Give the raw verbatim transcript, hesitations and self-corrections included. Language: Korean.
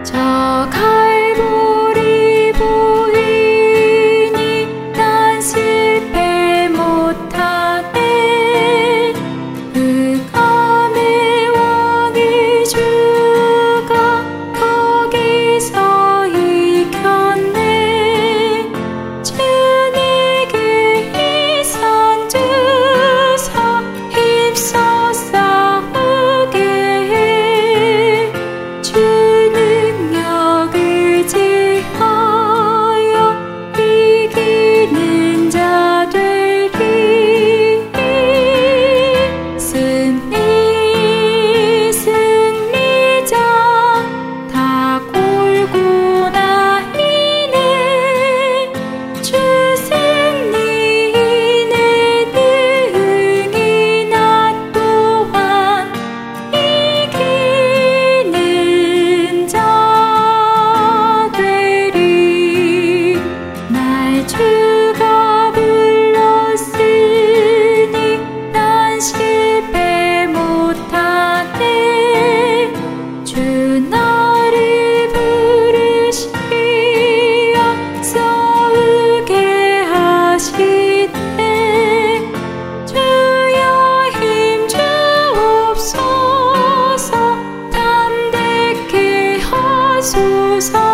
저 갈보리 보이니 난 실패 못하네. 그 감의 왕의 주가 거기서 이겼네. 주님께 이 선 주사 힘써 싸우게 해. 주 능력 의지하여 이기는 자 되리. 승리 승리자 다 골고나이네. 주 승리는 능히 나 또한 이기는 자 되리. 날 주가 불렀으니 난 실패 못하네. 주 나를 부르시어 싸우게 하시네. 주여 힘 주옵소서. 담대케 하소서.